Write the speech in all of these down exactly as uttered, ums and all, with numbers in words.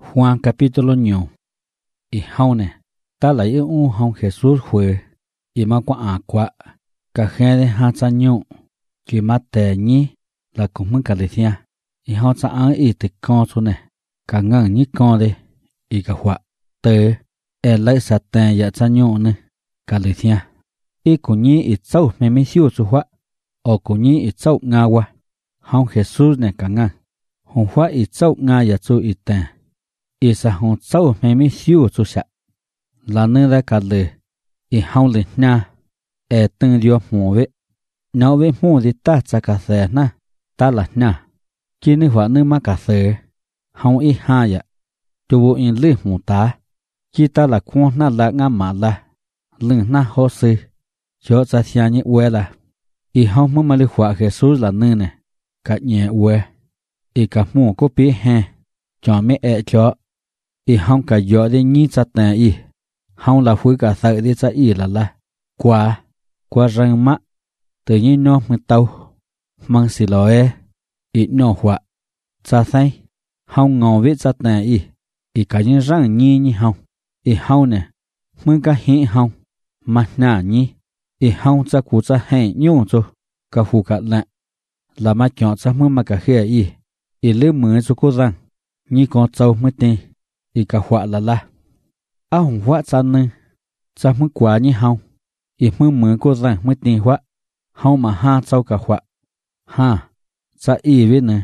Juan capítulo ño. Y haune, ta la y un haun Jesús fue, y ma qua aqua, ka gente hatsa ño, ki ma te ñi, la kumun kalicia, y haun sa an y te con sune, ka ngang ñi con de, y ka hua, te, e lai sa ten ya tsa ño ne, kalicia, y ku ñi y tsau me mi siu su hua, o ku ñi y tsau nga wa, haun Jesús ne ka ngang, hon hua y tsau nga ya tsu y ten. Isa hon tsau me mi siu su sha. La ne da ka le. I haun le na. E ten dio mo ve. Na ve mo di ta tsa ka the na. Ta la na. Kini hua ne ma ka the. Haun i ha ya. Tu wo in le mo ta. Ki ta la kuon na la nga ma la. Lưng na ho se. Cho tsa xia ni we la. I haun mo ma le hua Jesus la ne ne. Ka nye we. I ka mo ko pi he. Cho me e cho. I haun ka yo de ni tsa ten i. Haun la hui ka thak de tsa i la la. Qua. Qua rang ma. Tự nhi no mơ tau. Mang si lo e. I no hua. Tsa thay. Haun ngò viết tsa ten i. I ka yin rang nhi nhi haun. I haun ne. Mơ ka hi haun. Ma na nhi. I haun tsa ku tsa hẹn nhu tsu. Ka hu ka lạ. La ma chọn tsa mơ ma ka khea i. I lư mơ tsu ku rang. Nhi con tsau mơ tên. I ka hua la la. A hong hua tsa nơ. Tsa mơ quả nhi haun. I mơ mơ cô rang mơ tên hua. Haun ma ha tsau ka hua. Ha. Tsa i vi nơ.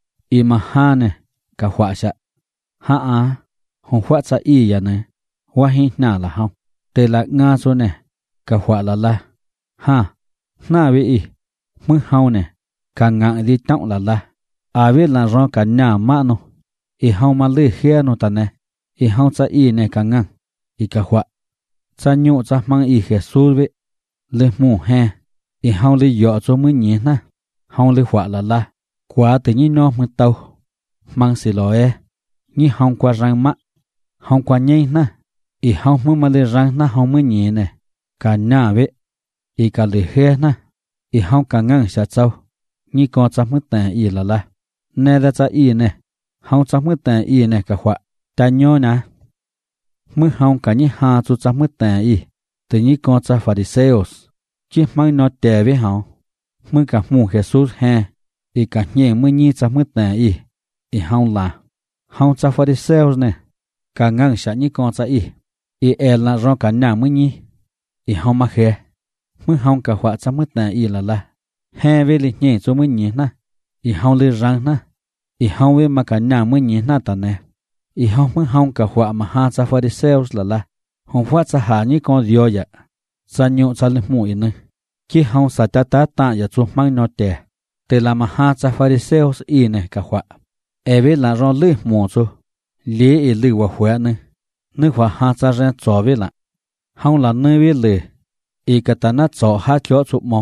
I ma ha nơ. Ka hua sha. Ha a. Hong hua tsa i ya nơ. Hua hi na la haun. Te la nga su nơ. Ka hua la la. Ha. Na vi i. Mơ haun nơ. Ka ngang di tọng la la. A vi la rong ka nhà ma nô. I haun ma lư khea nô ta nè. I haun tsa i nè ka ngang. I ka hua. Tsa nhu tsa mang i Jesus vi. Lư mù he. I haun lư yo cho mơ nhé na. Haun lư hua la la. Quá tự nhi no mơ tau. Mang si lo e. Nhi haun qua rang ma. Haun qua nhây na. I haun mơ ma lư rang na haun mơ nhé nè. Ka nhà vi. I ka lư khea na. I haun ka ngang xa tsau. Nhi con tsa mơ tàn i la la. Nè da tsa i nè. Haun tsa mơ tàn i nè ka hua. Ta nhô na. Mơ haun ka nhi ha tsu tsa mơ tàn i. Tự nhi con tsa Phariseos. Chi mang nó tè với haun. Mơ ka mù Jesus he. I ka nhẹ mơ nhi tsa mơ tàn i. I haun la. Haun tsa Phariseos nè. Ka ngang xa nhi con tsa i. I e la rong ka nhà mơ nhi. I haun ma khe. Mơ haun ka hua tsa mơ tàn i la la. He với li nhẹ cho mơ nhi na. I haun li rang na. I haun với ma ka nhà mơ nhi na ta nè. I haun mơ haun ka hua ma ha tsa Phariseos la la. Hong hua tsa ha nhi con dio ya. Tsa nhu tsa li mu i nơ. Ki haun sa ta ta ta ya tsu mang no te. Te la ma ha tsa Phariseos i nè ka hua. E với la rong lư mu tsu. Li i lư wa hua nơ. Nơ hua ha tsa ren tso với la. Haun la nơ với lư. I ka ta na tso ha kyo tsu mo.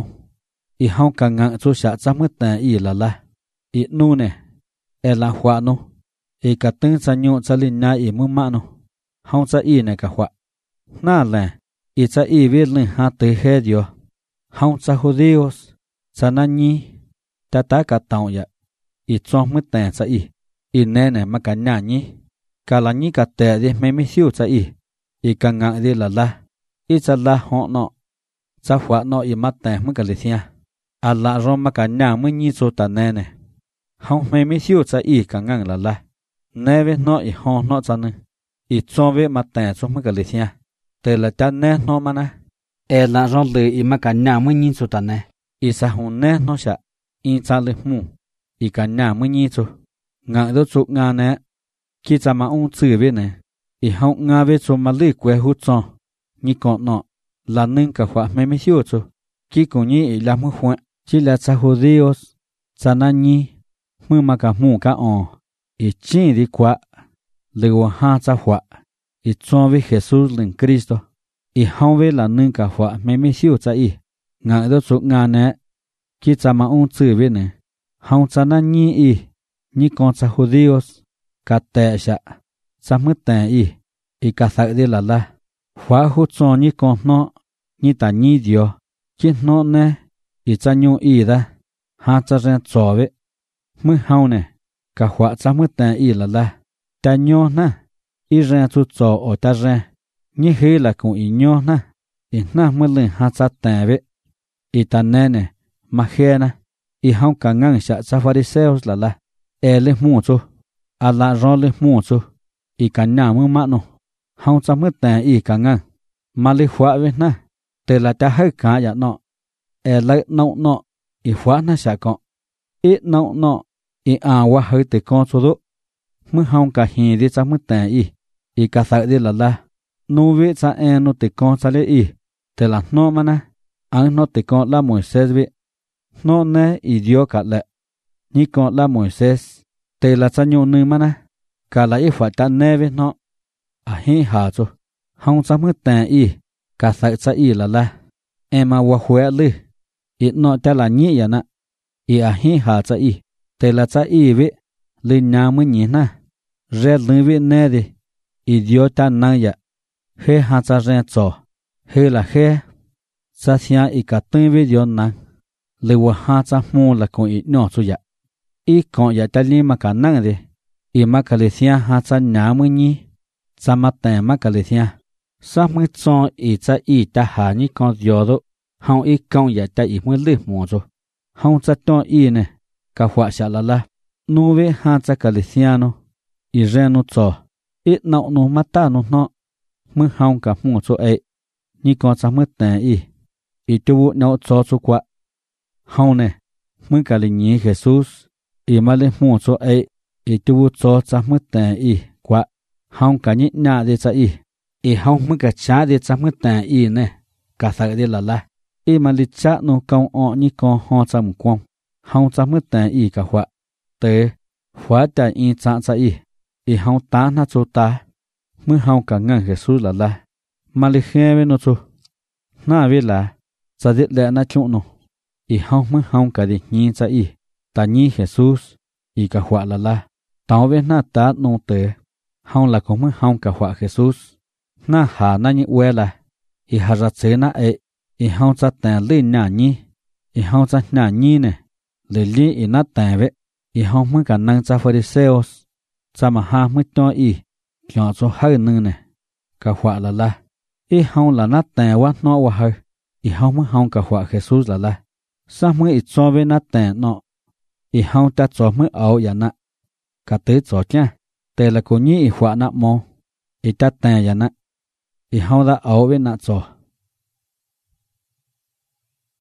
I haun ka ngang tsu xa tsa mơ tàn i la la. I nu nè. E la hua nu. I ka tưng tsa nhu tsa li na i mơ ma nu. Haun tsa i nè ka hua. Na lè. I tsa i vi lưng ha tư he dio. Haun tsa Judios. Tsa na nhi. Ta ta ka taung ya. I tsong mơ tàn tsa i. I nè nè ma ka nhà nhi. Ka la nhi ka tè di me mi siu tsa i. I ka ngang di la la. I tsa la hong no. Tsa hua no i ma tàn mơ ka li thia. A la rong ma ka nhà mơ nhi tsu ta nè nè. Haun me mi siu tsa i ka ngang la la. Nè vi no i hong no tsa nè. I tsong vi ma tàn tsu mơ ka li thia. Te la ta nè no ma na. E la rong lư i ma ka nhà mơ nhi tsu ta nè. I sa hong nè no xa. I tsa lư mu. I ka nhà mơ nhi tsu. Ngang do tsu nga nè. Ki tsa ma ung tsu vi nè. I haun nga vi tsu ma lư kwe hu tsong. Nhi con no. La nâng ka hua me mi siu tsu. Ki ku nhi i la mơ huan. Chi la tsa Judios. Tsa na nhi. Mơ ma ka mu ka on. I chin di kwa. Lư wa ha tsa hua. I tsong vi Jesus lưng Cristo. I haun vi la nâng ka hua me mi siu tsa i. Ngang do tsu nga nè. Ki tsa ma ung tsu vi nè. Haun tsa na nhi i. Nhi con tsa Judios. Ka tè xa. Tsa mơ tàn i. I ka thak di la la. Hua hu tsong nhi con no. Nhi ta nhi dio. Ki no nè. I tsa nhu i da. Ha tsa ren tso vi. Mơ haun nè. Ka hua tsa mơ tàn i la la. ta nhô na, y ra tu trò ở ta ra, như khi là cùng y nhô na, y na mới lên hạ cha tè vậy, y ta nè nè, mà khe na, y hông cả ngang sợ cha Phariseos là là, e lên mua chú, à là rõ lên mua chú, y cả nhà mới mát nó, hông cha mới tè y cả ngang, mà lên khóa vậy na, từ là ta hơi cả vậy nọ, e lấy nọ nọ, y khóa na sợ con, ít nọ nọ, y à quá hơi từ con chú đó. Mới hông cả hiền đi cha mới tè y, y cả sợ đi là là, nô vết cha em nô từ con cha lấy y, từ là nô mà na, anh nô từ con là Moses vậy, nô nè y dio cả lệ, như con là Moses, từ là cha nhô nữ mà na, cả là y phải ta nè vậy nọ, à hi hà chú, hông cha mới tè y, cả sợ cha y là là, em mà qua khỏe lư, y nọ ta là nhị vậy nè, y à hi hà cha y, từ là cha y vậy. Lên nhà mới nhìn na, rẽ lưng vị nè đi, idiota năng ya, he hạ cha rẽ cho, he là he, cha thia y cả tên vị dion năng, lấy qua hạ cha mua là con ít nhỏ chú ya, y con ya ta liên mà cả năng đi, y mà cả lệ thia hạ cha nhà mới nhí, cha mà tèm mà cả lệ thia, sa mới cho y cha y ta hạ nhí con dior đó, hông y con ya ta y mới lệ mua cho, hông cha to y nè, cả hoa xa là la. Nô vê hạ cha Caliciano, y rẽ nô cho, ít nọ nô mát ta nô nọ, mới hông cả mua cho ấy, như con cha mới tè y, y cho vụ nọ cho cho quá. Hông nè, mới cả lì nhí Jesus, y mà lên mua cho ấy, y cho vụ cho cha mới tè y quá. Hông cả nhị nạ đi cha y, y hông mới cả cha đi cha mới tè y nè, cả sợ đi là la. Y mà lì cha nô công ọ như con ho cha một quông, hông cha mới tè y cả hóa. Tế, hóa ta y cha cha y, y hông ta na cho ta, mới hông cả ngang Jesus là la, mà lì khe với nó cho, na với là, cha dit lệ na chỗ nó, y hông mới hông cả đi nhìn cha y, ta nhìn Jesus, y cả hóa là la, tao với na ta nô tế, hông là cũng mới hông cả hóa Jesus, na hà na như uê là, y hà ra chế na ấy, y hông cha tèn lên nhà nhi, y hông cha nhà nhi nè, lì li y na tèn với. Y hông mới cả năng cha Phariseos, cha mà ha mới cho y, cho cho hơi nư nè, cả họa là la. Y hông là nát tè quá nó quá hơi, y hông mới hông cả họa Jesus là la. Sao mới y cho với nát tè nọ, y hông ta cho mới ấu ya nạ, cả tế cho chá, tè là cô nhí y họa nạ mô, y ta tè ya nạ, y hông đã ấu với nạ cho.